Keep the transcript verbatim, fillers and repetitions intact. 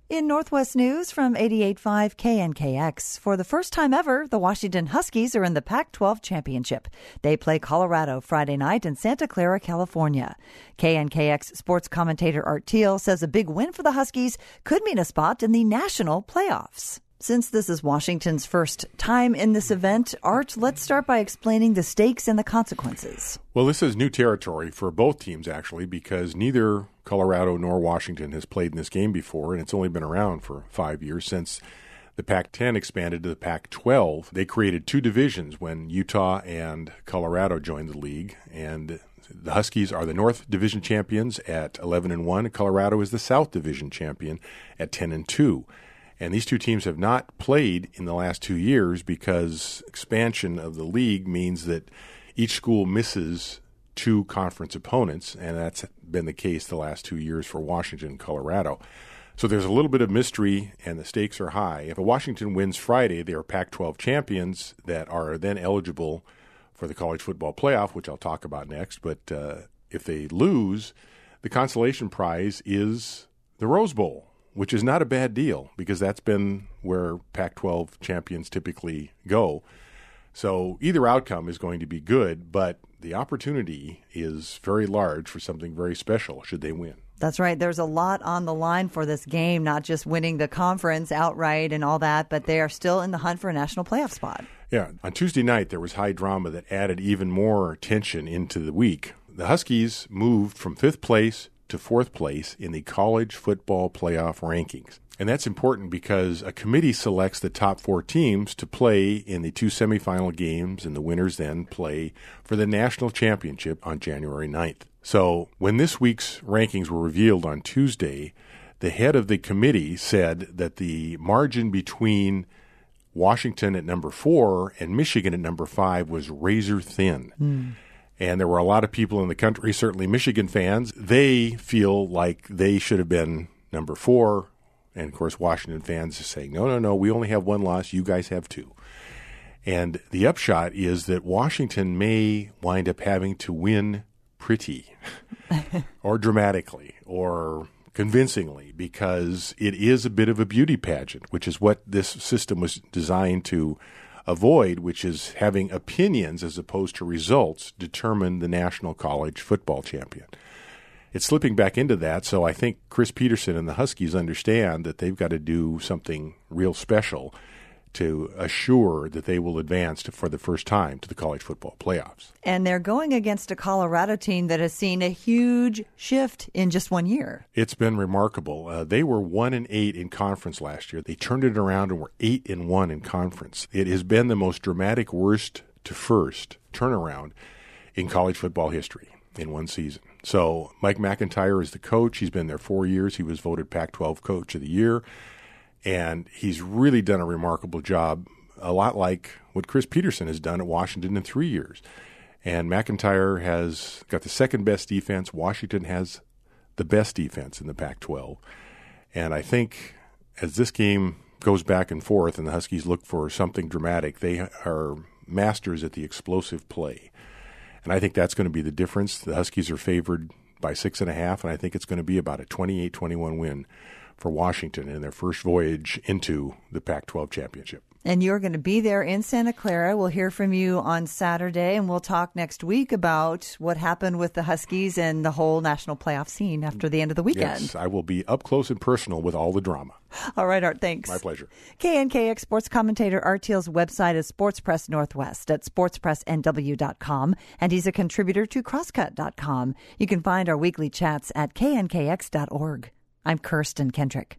In Northwest News from eighty-eight point five K N K X, for the first time ever, the Washington Huskies are in the Pac twelve championship. They play Colorado Friday night in Santa Clara, California. K N K X sports commentator Art Teal says a big win for the Huskies could mean a spot in the national playoffs. Since this is Washington's first time in this event, Art, let's start by explaining the stakes and the consequences. Well, this is new territory for both teams, actually, because neither Colorado nor Washington has played in this game before, and it's only been around for five years since the Pac ten expanded to the Pac twelve. They created two divisions when Utah and Colorado joined the league, and the Huskies are the North Division champions at eleven and one. Colorado is the South Division champion at ten and two. And these two teams have not played in the last two years because expansion of the league means that each school misses two conference opponents, and that's been the case the last two years for Washington and Colorado. So there's a little bit of mystery, and the stakes are high. If Washington wins Friday, they are Pac twelve champions that are then eligible for the college football playoff, which I'll talk about next. But uh, if they lose, the consolation prize is the Rose Bowl, which is not a bad deal because that's been where Pac twelve champions typically go. So either outcome is going to be good, but the opportunity is very large for something very special should they win. That's right. There's a lot on the line for this game, not just winning the conference outright and all that, but they are still in the hunt for a national playoff spot. Yeah. On Tuesday night, there was high drama that added even more tension into the week. The Huskies moved from fifth place to fourth place in the college football playoff rankings. And that's important because a committee selects the top four teams to play in the two semifinal games, and the winners then play for the national championship on January ninth. So when this week's rankings were revealed on Tuesday, the head of the committee said that the margin between Washington at number four and Michigan at number five was razor thin. Mm. And there were a lot of people in the country, certainly Michigan fans, they feel like they should have been number four. And, of course, Washington fans are saying, no, no, no, we only have one loss. You guys have two. And the upshot is that Washington may wind up having to win pretty or dramatically or convincingly because it is a bit of a beauty pageant, which is what this system was designed to avoid, which is having opinions as opposed to results determine the national college football champion. It's slipping back into that, so I think Chris Peterson and the Huskies understand that they've got to do something real special to assure that they will advance to, for the first time to the college football playoffs. And they're going against a Colorado team that has seen a huge shift in just one year. It's been remarkable. Uh, they were one and eight in conference last year. They turned it around and were eight and one in conference. It has been the most dramatic worst to first turnaround in college football history in one season. So Mike McIntyre is the coach. He's been there four years. He was voted Pac twelve Coach of the Year. And he's really done a remarkable job, a lot like what Chris Peterson has done at Washington in three years. And McIntyre has got the second best defense. Washington has the best defense in the Pac twelve. And I think as this game goes back and forth and the Huskies look for something dramatic, they are masters at the explosive play. And I think that's going to be the difference. The Huskies are favored by six and a half, and I think it's going to be about a twenty-eight twenty-one win for Washington in their first voyage into the Pac twelve championship. And you're going to be there in Santa Clara. We'll hear from you on Saturday, and we'll talk next week about what happened with the Huskies and the whole national playoff scene after the end of the weekend. Yes, I will be up close and personal with all the drama. All right, Art, thanks. My pleasure. K N K X sports commentator Art Teal's website is Sports Press Northwest at sports press n w dot com, and he's a contributor to crosscut dot com. You can find our weekly chats at k n k x dot org. I'm Kirsten Kendrick.